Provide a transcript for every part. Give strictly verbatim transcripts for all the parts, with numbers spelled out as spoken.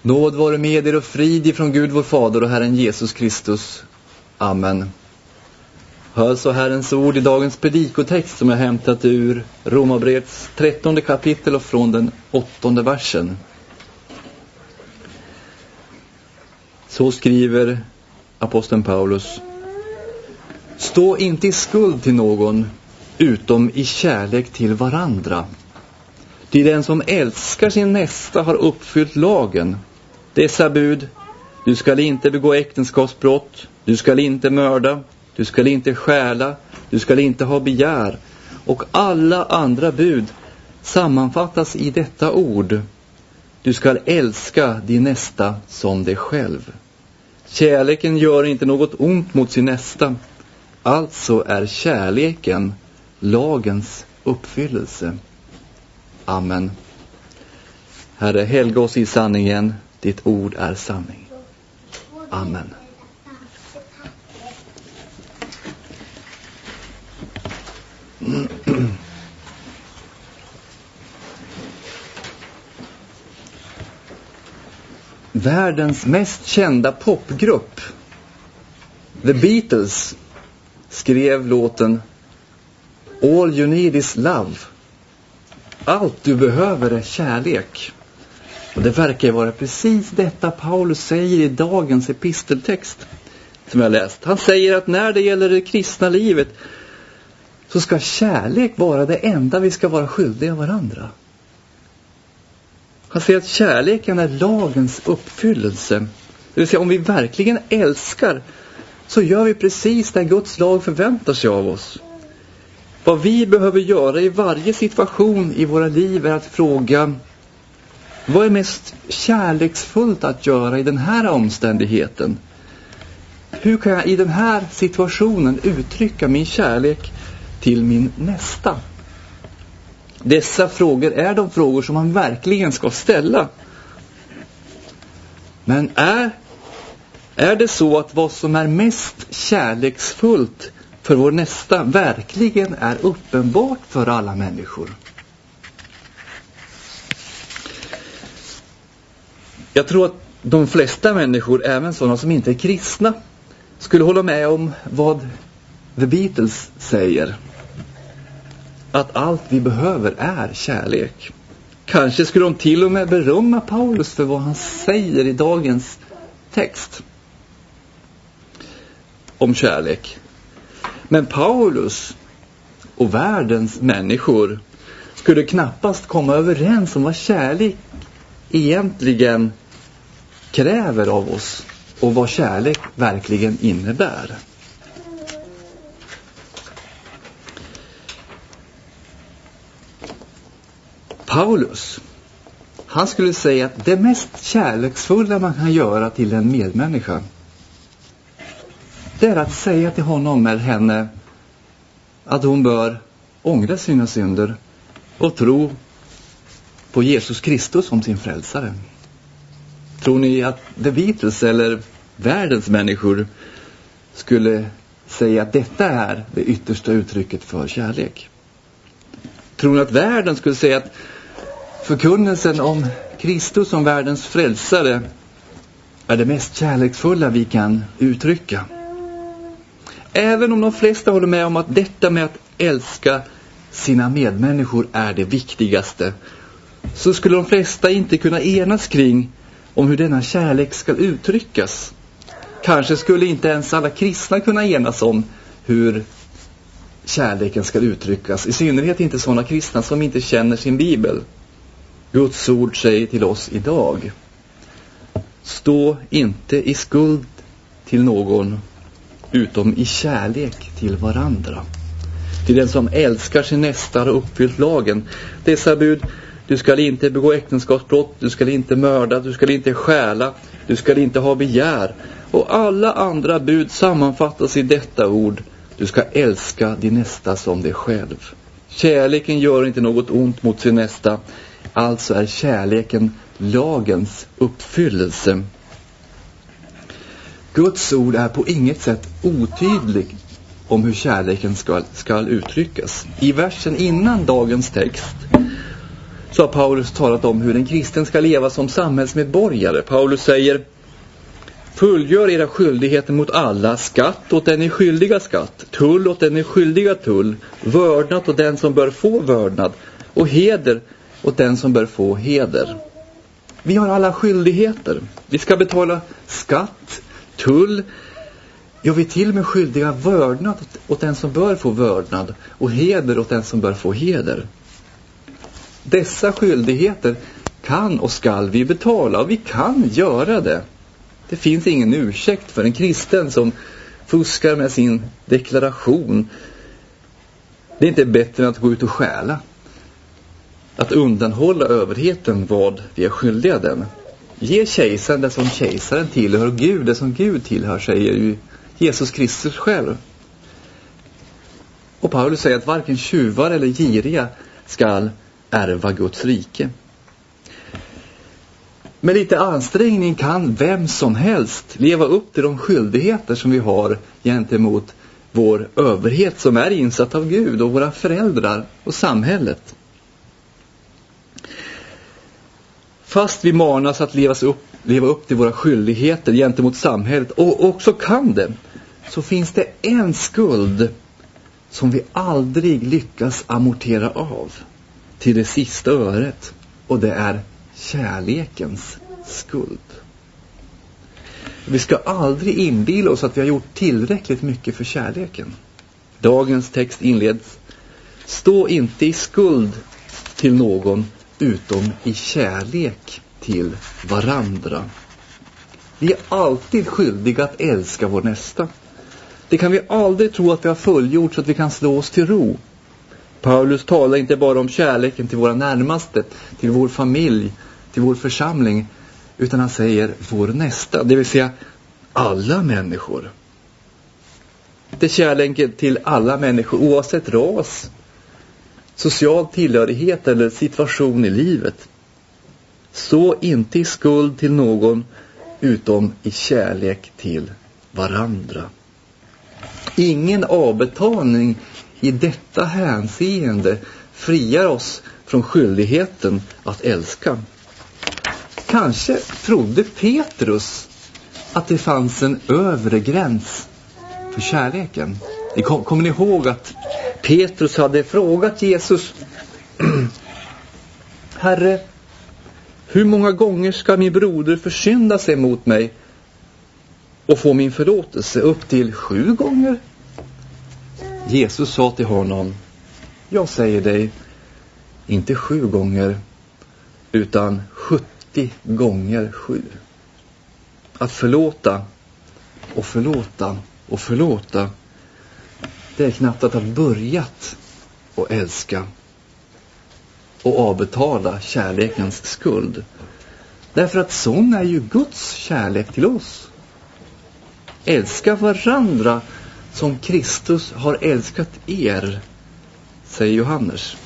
Nåd vare med er och frid ifrån Gud vår Fader och Herren Jesus Kristus. Amen. Hör så Herrens ord i dagens predikotext som jag hämtat ur Romarbrevets trettonde kapitel och från den åttonde versen. Så skriver aposteln Paulus: Stå inte i skuld till någon utom i kärlek till varandra. Ty den som älskar sin nästa har uppfyllt lagen. Dessa bud: du skall inte begå äktenskapsbrott, du skall inte mörda, du skall inte stjäla, du skall inte ha begär, och alla andra bud sammanfattas i detta ord: du skall älska din nästa som dig själv. Kärleken gör inte något ont mot sin nästa, alltså är kärleken lagens uppfyllelse. Amen. Herre, helga oss i sanningen, ditt ord är sanning. Amen. Världens mest kända popgrupp, The Beatles, skrev låten All you need is love. Allt du behöver är kärlek. Och det verkar vara precis detta Paulus säger i dagens episteltext som jag läst. Han säger att när det gäller det kristna livet så ska kärlek vara det enda vi ska vara skyldiga varandra. Han säger att kärleken är lagens uppfyllelse. Det vill säga, om vi verkligen älskar så gör vi precis det Guds lag förväntar sig av oss. Vad vi behöver göra i varje situation i våra liv är att fråga: vad är mest kärleksfullt att göra i den här omständigheten? Hur kan jag i den här situationen uttrycka min kärlek till min nästa? Dessa frågor är de frågor som man verkligen ska ställa. Men är, är det så att vad som är mest kärleksfullt för vår nästa verkligen är uppenbart för alla människor? Jag tror att de flesta människor, även sådana som inte är kristna, skulle hålla med om vad The Beatles säger. Att allt vi behöver är kärlek. Kanske skulle de till och med berömma Paulus för vad han säger i dagens text om kärlek. Men Paulus och världens människor skulle knappast komma överens om vad kärlek egentligen kräver av oss och vad kärlek verkligen innebär. Paulus, han skulle säga att det mest kärleksfulla man kan göra till en medmänniska, det är att säga till honom eller henne att hon bör ångra sina synder och tro på Jesus Kristus som sin frälsare. Tror ni att The Beatles eller världens människor skulle säga att detta är det yttersta uttrycket för kärlek? Tror ni att världen skulle säga att förkunnelsen om Kristus som världens frälsare är det mest kärleksfulla vi kan uttrycka? Även om de flesta håller med om att detta med att älska sina medmänniskor är det viktigaste, så skulle de flesta inte kunna enas kring om hur denna kärlek ska uttryckas. Kanske skulle inte ens alla kristna kunna enas om hur kärleken ska uttryckas. I synnerhet inte sådana kristna som inte känner sin bibel. Guds ord säger till oss idag: stå inte i skuld till någon utom i kärlek till varandra. Till den som älskar sin nästa har uppfyllt lagen. Dessa bud: du ska inte begå äktenskapsbrott, du ska inte mörda, du ska inte stjäla, du ska inte ha begär, och alla andra bud sammanfattas i detta ord: du ska älska din nästa som dig själv. Kärleken gör inte något ont mot sin nästa, alltså är kärleken lagens uppfyllelse. Guds ord är på inget sätt otydlig om hur kärleken ska, ska uttryckas. I versen innan dagens text så har Paulus talat om hur en kristen ska leva som samhällsmedborgare. Paulus säger: fullgör era skyldigheter mot alla, skatt åt den är skyldiga skatt, tull åt den är skyldiga tull, vördnad åt den som bör få vördnad och heder åt den som bör få heder. Vi har alla skyldigheter. Vi ska betala skatt, tull, ja, vi är till och med skyldiga vördnad åt den som bör få vördnad och heder åt den som bör få heder. Dessa skyldigheter kan och skall vi betala, och vi kan göra det. Det finns ingen ursäkt för en kristen som fuskar med sin deklaration. Det är inte bättre än att gå ut och stjäla. Att undanhålla överheten vad vi är skyldiga den. Ge kejsaren det som kejsaren tillhör, och Gud det som Gud tillhör, säger ju Jesus Kristus själv. Och Paulus säger att varken tjuvar eller giriga skall ärva Guds rike. Med lite ansträngning kan vem som helst leva upp till de skyldigheter som vi har gentemot vår överhet som är insatt av Gud och våra föräldrar och samhället. Fast vi manas att leva upp, leva upp till våra skyldigheter gentemot samhället, och också kan det, så finns det en skuld som vi aldrig lyckas amortera av till det sista öret, och det är kärlekens skuld. Vi ska aldrig inbilla oss att vi har gjort tillräckligt mycket för kärleken. Dagens text inleds: stå inte i skuld till någon utom i kärlek till varandra. Vi är alltid skyldiga att älska vår nästa. Det kan vi aldrig tro att vi har fullgjort så att vi kan slå oss till ro. Paulus talar inte bara om kärleken till våra närmaste, till vår familj, till vår församling, utan han säger vår nästa, det vill säga alla människor. Det är kärleken till alla människor oavsett ras, social tillhörighet eller situation i livet. Så inte i skuld till någon utom i kärlek till varandra. Ingen avbetalning i detta hänseende friar oss från skyldigheten att älska. Kanske trodde Petrus att det fanns en övre gräns för kärleken. Kommer ni ihåg att Petrus hade frågat Jesus: Herre, hur många gånger ska min broder försynda sig mot mig och få min förlåtelse? Upp till sju gånger? Jesus sa till honom: jag säger dig, inte sju gånger utan sjuttio gånger sju. Att förlåta och förlåta och förlåta, det är knappt att ha börjat att älska och avbetala kärlekens skuld. Därför att sån är ju Guds kärlek till oss. Älska varandra som Kristus har älskat er, säger Johannes.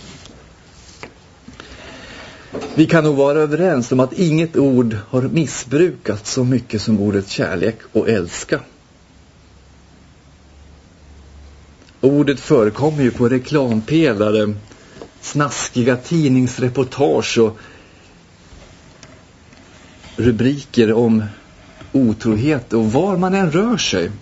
Vi kan nog vara överens om att inget ord har missbrukats så mycket som ordet kärlek och älska. Ordet förekommer ju på reklampelare, snaskiga tidningsreportage och rubriker om otrohet och var man än rör sig.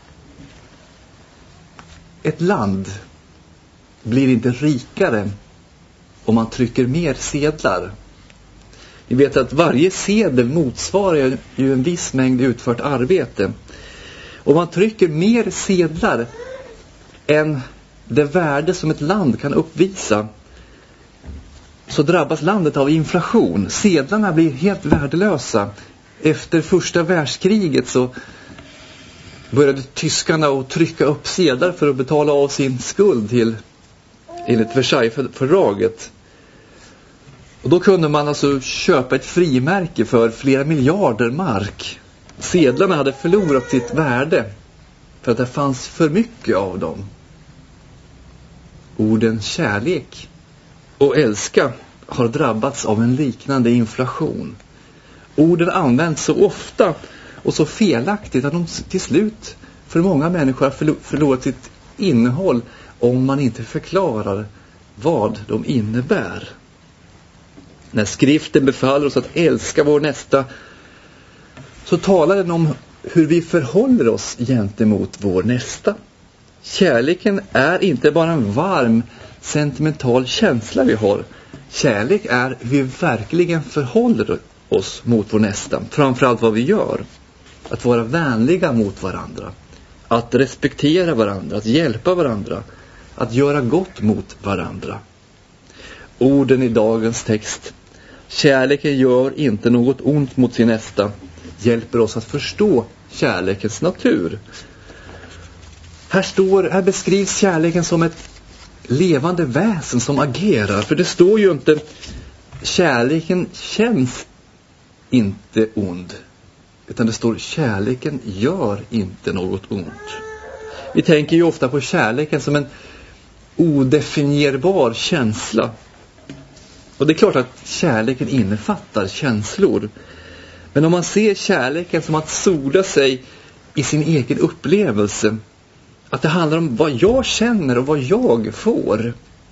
Ett land blir inte rikare om man trycker mer sedlar. Vi vet att varje sedel motsvarar ju en viss mängd utfört arbete. Om man trycker mer sedlar än det värde som ett land kan uppvisa, så drabbas landet av inflation. Sedlarna blir helt värdelösa. Efter första världskriget så började tyskarna att trycka upp sedlar för att betala av sin skuld till enligt Versaillesfördraget. Och då kunde man alltså köpa ett frimärke för flera miljarder mark. Sedlarna hade förlorat sitt värde för att det fanns för mycket av dem. Orden kärlek och älska har drabbats av en liknande inflation. Orden används så ofta och så felaktigt att de till slut för många människor har förlorat sitt innehåll om man inte förklarar vad de innebär. När skriften befaller oss att älska vår nästa, så talar den om hur vi förhåller oss gentemot vår nästa. Kärleken är inte bara en varm, sentimental känsla vi har. Kärlek är hur vi verkligen förhåller oss mot vår nästa. Framförallt vad vi gör. Att vara vänliga mot varandra. Att respektera varandra. Att hjälpa varandra. Att göra gott mot varandra. Orden i dagens text. Kärleken gör inte något ont mot sin nästa. Hjälper oss att förstå kärlekens natur. Här står, här beskrivs kärleken som ett levande väsen som agerar. För det står ju inte, kärleken känns inte ond. Utan det står, kärleken gör inte något ont. Vi tänker ju ofta på kärleken som en odefinierbar känsla. Och det är klart att kärleken innefattar känslor. Men om man ser kärleken som att sola sig i sin egen upplevelse, att det handlar om vad jag känner och vad jag får,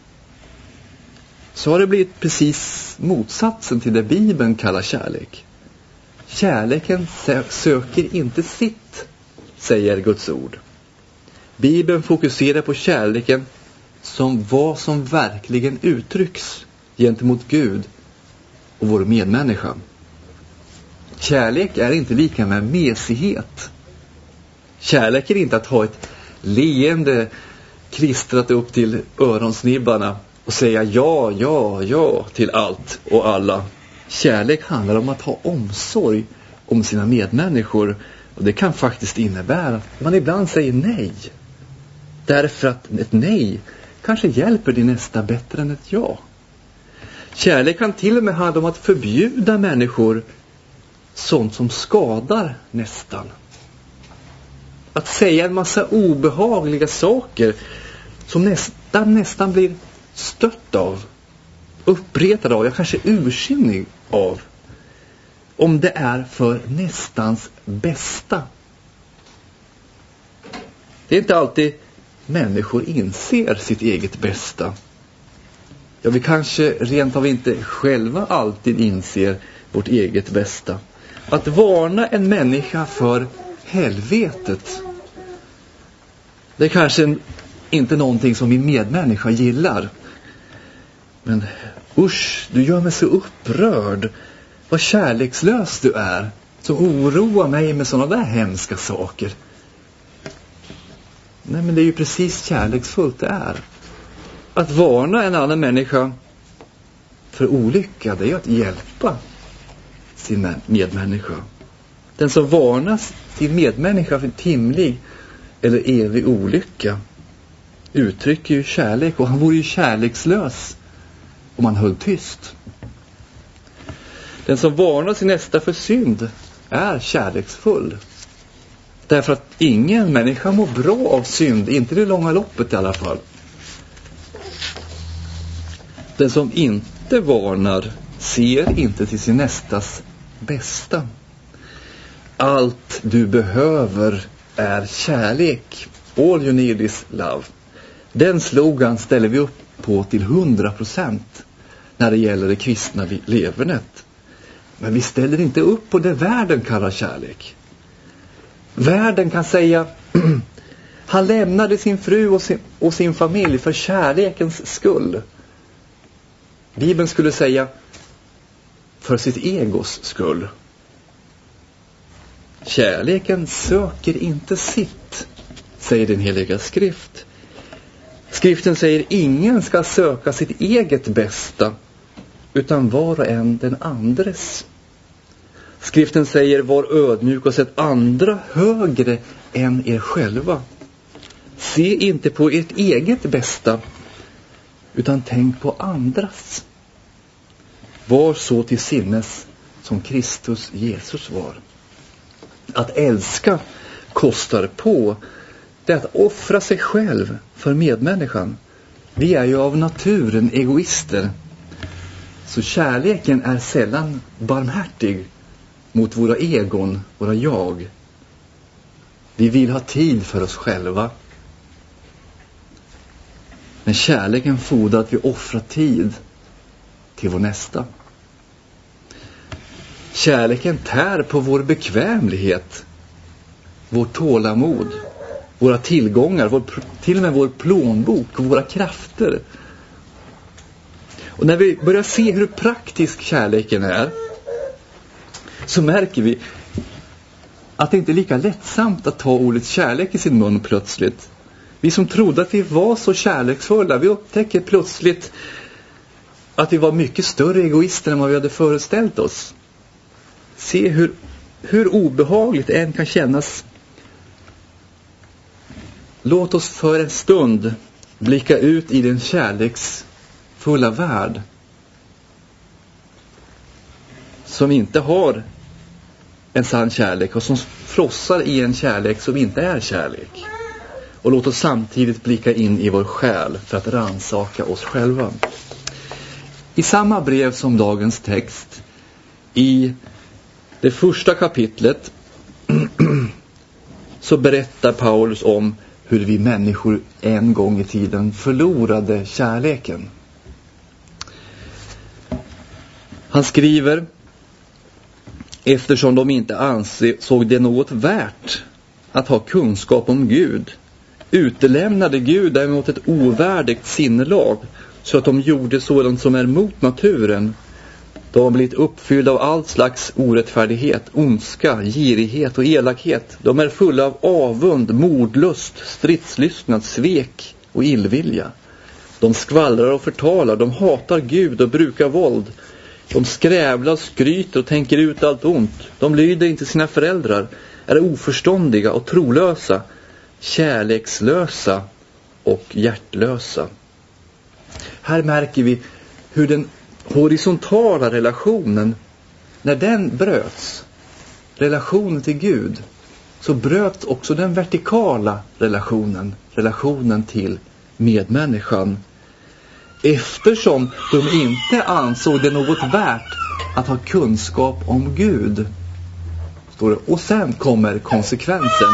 så har det blivit precis motsatsen till det Bibeln kallar kärlek. Kärleken söker inte sitt, säger Guds ord. Bibeln fokuserar på kärleken som vad som verkligen uttrycks gentemot Gud och vår medmänniska. Kärlek är inte lika med mesighet. Kärlek är inte att ha ett leende klistrat upp till öronsnibbarna och säga ja, ja, ja till allt och alla. Kärlek handlar om att ha omsorg om sina medmänniskor, och det kan faktiskt innebära att man ibland säger nej. Därför att ett nej kanske hjälper din nästa bättre än ett ja. Kärlek kan till och med handla om att förbjuda människor sånt som skadar nästan. Att säga en massa obehagliga saker som nästan, nästan blir stött av, uppretad av, jag kanske ursinnig av, om det är för nästans bästa. Det är inte alltid människor inser sitt eget bästa. Ja, vi kanske rent av inte själva alltid inser vårt eget bästa. Att varna en människa för helvetet, det är kanske inte någonting som min medmänniska gillar. Men usch, du gör mig så upprörd. Vad kärlekslös du är. Så oroa mig med sådana där hemska saker. Nej, men det är ju precis kärleksfullt det är. Att varna en annan människa för olycka, det är ju att hjälpa sin medmänniska. Den som varnar sin medmänniska för timlig eller evig olycka uttrycker ju kärlek, och han vore ju kärlekslös om han höll tyst. Den som varnar sin nästa för synd är kärleksfull. Därför att ingen människa mår bra av synd, inte det långa loppet i alla fall. Den som inte varnar ser inte till sin nästas bästa. Allt du behöver är kärlek. All you need is love. Den slogan ställer vi upp på till hundra procent när det gäller det kristna levernet. Men vi ställer inte upp på det världen kallar kärlek. Världen kan säga han lämnade sin fru och sin, och sin familj för kärlekens skull. Bibeln skulle säga för sitt egos skull. Kärleken söker inte sitt, säger den heliga skrift. Skriften säger ingen ska söka sitt eget bästa, utan var och en den andres. Skriften säger var ödmjuk och sätt andra högre än er själva. Se inte på ert eget bästa, utan tänk på andras. Var så till sinnes som Kristus Jesus var. Att älska kostar på. Det är att offra sig själv för medmänniskan. Vi är ju av naturen egoister. Så kärleken är sällan barmhärtig mot våra egon, våra jag. Vi vill ha tid för oss själva. Men kärleken fordrar att vi offrar tid till vår nästa. Kärleken tär på vår bekvämlighet, vår tålamod, våra tillgångar, vår, till och med vår plånbok och våra krafter. Och när vi börjar se hur praktisk kärleken är, så märker vi att det inte är lika lättsamt att ta ordet kärlek i sin mun plötsligt. Vi som trodde att vi var så kärleksfulla, vi upptäcker plötsligt att vi var mycket större egoister än vad vi hade föreställt oss. Se hur, hur obehagligt det än kan kännas. Låt oss för en stund blicka ut i den kärleksfulla värld som inte har en sann kärlek och som frossar i en kärlek som inte är kärlek. Och låt oss samtidigt blicka in i vår själ för att ransaka oss själva. I samma brev som dagens text, i det första kapitlet, så berättar Paulus om hur vi människor en gång i tiden förlorade kärleken. Han skriver: eftersom de inte ansåg det något värt att ha kunskap om Gud, utelämnade Gud däremot ett ovärdigt sinnelag, så att de gjorde sådant som är mot naturen. De har blivit uppfyllda av allt slags orättfärdighet, ondska, girighet och elakhet. De är fulla av avund, mordlust, stridslystnad, svek och illvilja. De skvallrar och förtalar, de hatar Gud och brukar våld. De skrävlar, skryter och tänker ut allt ont. De lyder inte sina föräldrar, är oförståndiga och trolösa, kärlekslösa och hjärtlösa. Här märker vi hur den horisontala relationen, när den bröts, relationen till Gud, så bröts också den vertikala relationen, relationen till medmänniskan. Eftersom de inte ansåg det något värt att ha kunskap om Gud, står det. Och sen kommer konsekvensen.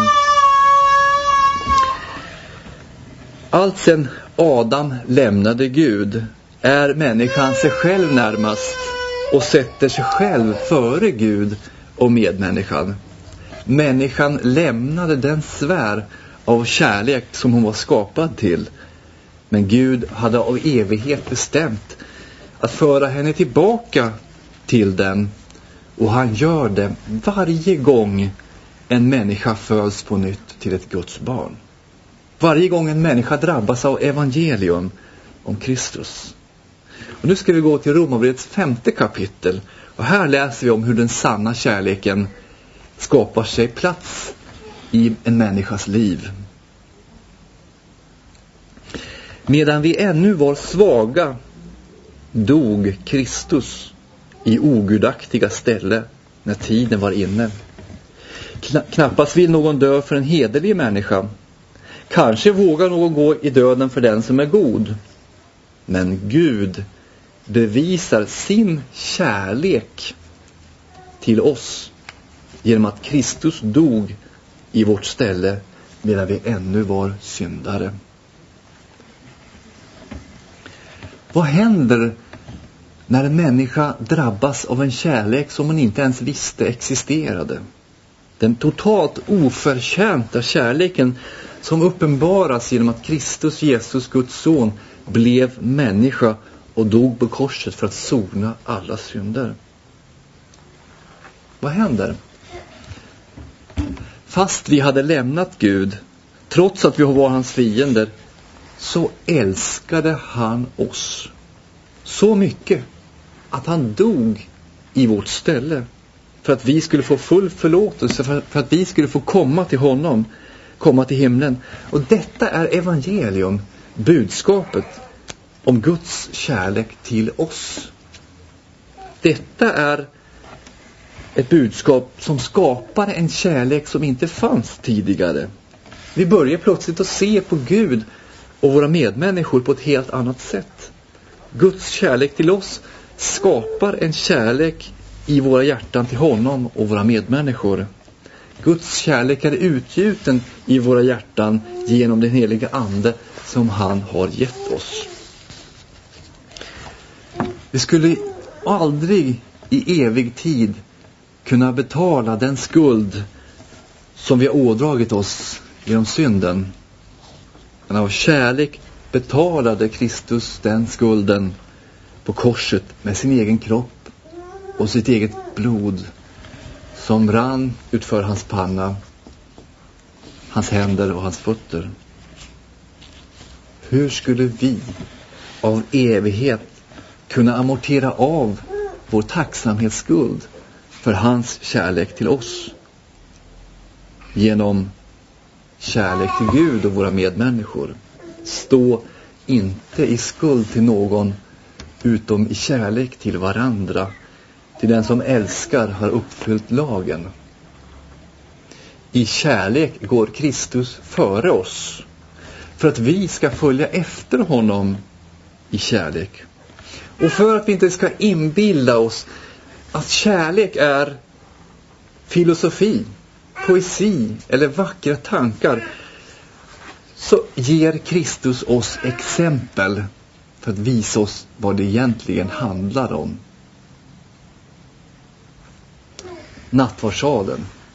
Allt sen Adam lämnade Gud är människan sig själv närmast och sätter sig själv före Gud och medmänniskan. Människan lämnade den sfär av kärlek som hon var skapad till. Men Gud hade av evighet bestämt att föra henne tillbaka till den. Och han gör det varje gång en människa föds på nytt till ett Guds barn. Varje gång en människa drabbas av evangelium om Kristus. Och nu ska vi gå till Romarbrevets femte kapitel. Och här läser vi om hur den sanna kärleken skapar sig plats i en människas liv. Medan vi ännu var svaga dog Kristus i ogudaktiga ställe när tiden var inne. Knappast vill någon dö för en hederlig människa. Kanske vågar någon gå i döden för den som är god. Men Gud bevisar sin kärlek till oss genom att Kristus dog i vårt ställe medan vi ännu var syndare. Vad händer när en människa drabbas av en kärlek som hon inte ens visste existerade? Den totalt oförtjänta kärleken som uppenbaras genom att Kristus, Jesus, Guds son, blev människa och dog på korset för att sona alla synder. Vad händer? Fast vi hade lämnat Gud, trots att vi var hans fiender, så älskade han oss så mycket att han dog i vårt ställe för att vi skulle få full förlåtelse, för att vi skulle få komma till honom, komma till himlen. Och detta är evangelium, budskapet om Guds kärlek till oss. Detta är ett budskap som skapar en kärlek som inte fanns tidigare. Vi börjar plötsligt att se på Gud och våra medmänniskor på ett helt annat sätt. Guds kärlek till oss skapar en kärlek i våra hjärtan till honom och våra medmänniskor. Guds kärlek är utgjuten i våra hjärtan genom den heliga ande som han har gett oss. Vi skulle aldrig i evig tid kunna betala den skuld som vi har ådragit oss genom synden. Men av kärlek betalade Kristus den skulden på korset med sin egen kropp och sitt eget blod som rann utför hans panna, hans händer och hans fötter. Hur skulle vi av evighet kunna amortera av vår tacksamhetsskuld för hans kärlek till oss? Genom kärlek till Gud och våra medmänniskor. Stå inte i skuld till någon utom i kärlek till varandra. Till den som älskar har uppfyllt lagen. I kärlek går Kristus före oss för att vi ska följa efter honom i kärlek. Och för att vi inte ska inbilla oss att kärlek är filosofi, poesi eller vackra tankar, så ger Kristus oss exempel för att visa oss vad det egentligen handlar om. Nattvardssaden.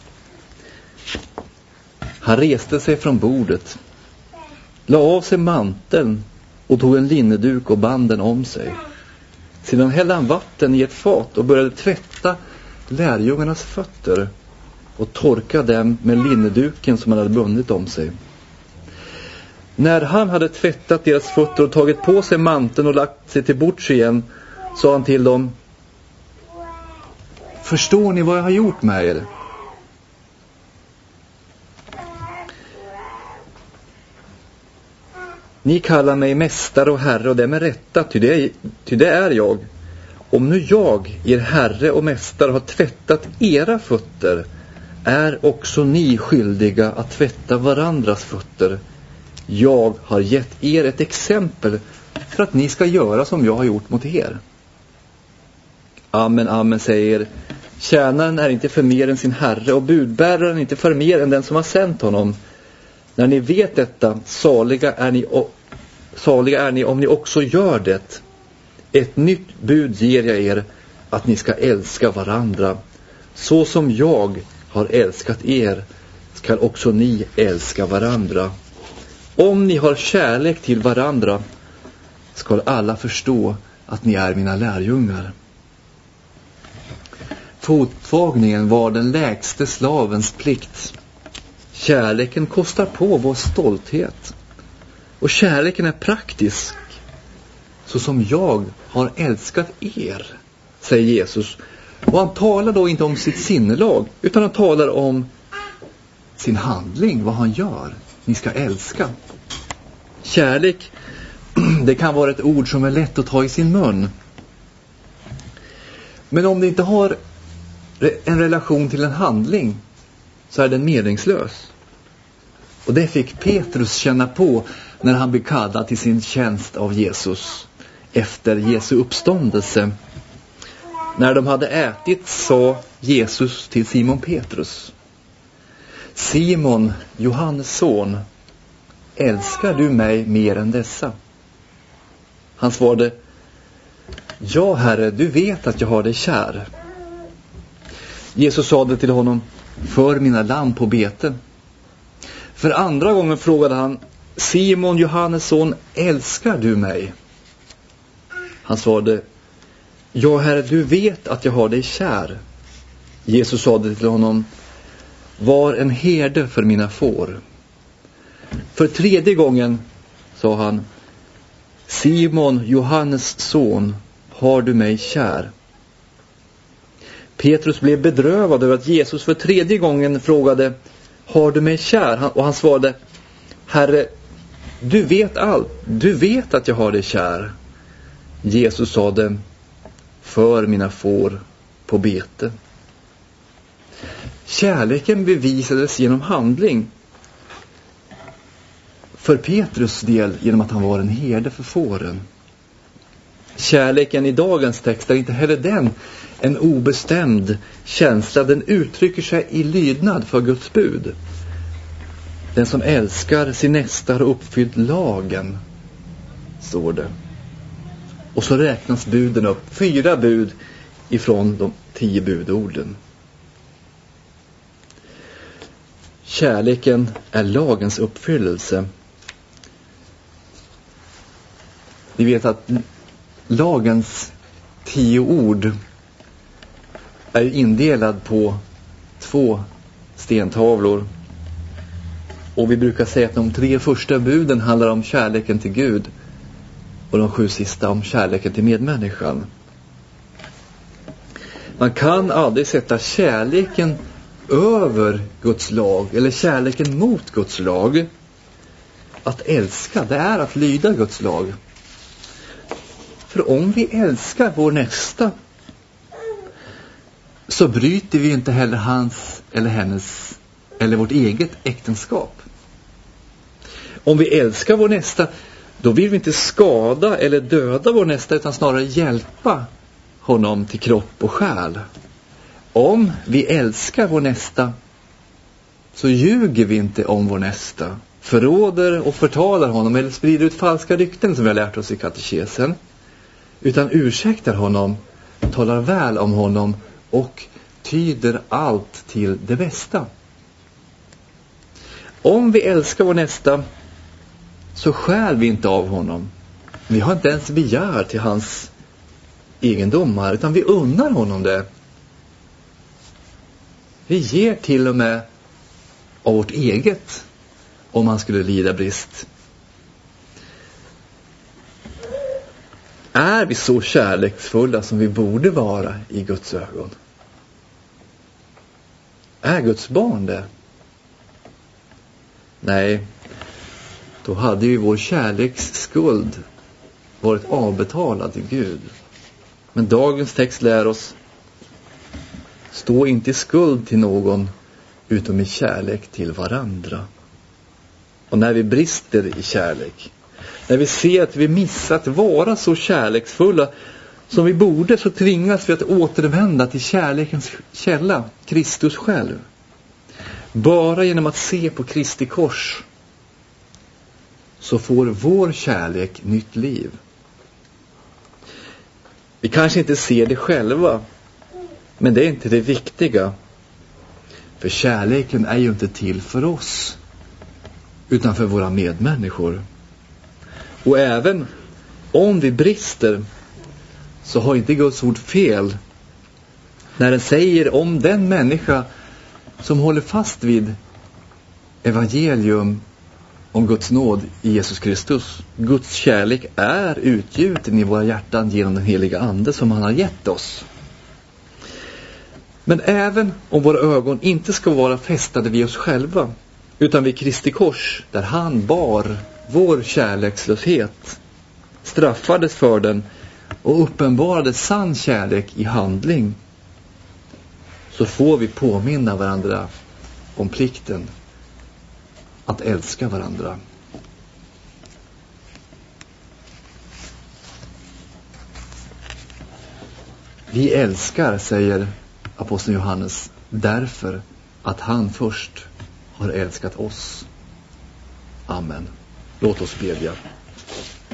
Han reste sig från bordet, la av sig manteln och tog en linneduk och band den om sig. Sedan hällde han vatten i ett fat och började tvätta lärjungarnas fötter och torka dem med linneduken som han hade bundit om sig. När han hade tvättat deras fötter och tagit på sig manteln och lagt sig till bords igen, sa han till dem: förstår ni vad jag har gjort med er? Ni kallar mig mästare och herre, och det är med rätta, ty det, ty det är jag. Om nu jag, er herre och mästare, har tvättat era fötter, är också ni skyldiga att tvätta varandras fötter. Jag har gett er ett exempel för att ni ska göra som jag har gjort mot er. Amen, amen, säger. Tjänaren är inte för mer än sin herre, och budbäraren inte för mer än den som har sänt honom. När ni vet detta, saliga är ni, och, saliga är ni om ni också gör det. Ett nytt bud ger jag er, att ni ska älska varandra. Så som jag har älskat er, ska också ni älska varandra. Om ni har kärlek till varandra, ska alla förstå att ni är mina lärjungar. Fottvagningen var den lägste slavens plikt. Kärleken kostar på vår stolthet. Och kärleken är praktisk. Så som jag har älskat er, säger Jesus. Och han talar då inte om sitt sinnelag, utan han talar om sin handling, vad han gör. Ni ska älska. Kärlek, det kan vara ett ord som är lätt att ta i sin mun. Men om det inte har en relation till en handling, så är den meningslös. Och det fick Petrus känna på när han blev kallad till sin tjänst av Jesus efter Jesu uppståndelse. När de hade ätit, sa Jesus till Simon Petrus: Simon, Johannes son, älskar du mig mer än dessa? Han svarade: ja, Herre, du vet att jag har dig kär. Jesus sade till honom: för mina lamm på bete. För andra gången frågade han: Simon, Johannes son, älskar du mig? Han svarade: ja, Herre, du vet att jag har dig kär. Jesus sade till honom: var en herde för mina får. För tredje gången sa han: Simon, Johannes son, har du mig kär? Petrus blev bedrövad över att Jesus för tredje gången frågade: har du mig kär? Och han svarade: Herre, du vet allt. Du vet att jag har dig kär. Jesus sade: för mina får på bete. Kärleken bevisades genom handling. För Petrus del genom att han var en herde för fåren. Kärleken i dagens text är inte heller den en obestämd känsla. Den uttrycker sig i lydnad för Guds bud. Den som älskar sin nästa har uppfyllt lagen, står det. Och så räknas buden upp. Fyra bud ifrån de tio budorden. kärleken är lagens uppfyllelse. Vi vet att lagens tio ord är indelad på två stentavlor. Och vi brukar säga att de tre första buden handlar om kärleken till Gud och de sju sista om kärleken till medmänniskan. Man kan aldrig sätta kärleken över Guds lag eller kärleken mot Guds lag. Att älska, det är att lyda Guds lag. För om vi älskar vår nästa så bryter vi inte heller hans eller hennes eller vårt eget äktenskap. Om vi älskar vår nästa, då vill vi inte skada eller döda vår nästa utan snarare hjälpa honom till kropp och själ. Om vi älskar vår nästa så ljuger vi inte om vår nästa, förråder och förtalar honom eller sprider ut falska rykten som vi har lärt oss i katekesen, utan ursäktar honom, talar väl om honom och tyder allt till det bästa. Om vi älskar vår nästa så stjäl vi inte av honom. Vi har inte ens begär till hans egendomar utan vi unnar honom det. Vi ger till och med av vårt eget om han skulle lida brist. Är vi så kärleksfulla som vi borde vara i Guds ögon? Är Guds barn det? Nej, då hade ju vår kärleksskuld varit avbetalad till Gud. Men dagens text lär oss: stå inte i skuld till någon utom i kärlek till varandra. Och när vi brister i kärlek, när vi ser att vi missat vara så kärleksfulla som vi borde, så tvingas vi att återvända till kärlekens källa, Kristus själv. Bara genom att se på Kristi kors så får vår kärlek nytt liv. Vi kanske inte ser det själva, men det är inte det viktiga. För kärleken är ju inte till för oss, utan för våra medmänniskor. Och även om vi brister så har inte Guds ord fel när den säger om den människa som håller fast vid evangelium om Guds nåd i Jesus Kristus. Guds kärlek är utgjuten i våra hjärtan genom den heliga ande som han har gett oss. Men även om våra ögon inte ska vara fästade vid oss själva utan vid Kristi kors, där han bar vår kärlekslöshet, straffades för den och uppenbarade sann kärlek i handling, så får vi påminna varandra om plikten att älska varandra. Vi älskar, säger aposteln Johannes, därför att han först har älskat oss. Amen. Låt oss bedja.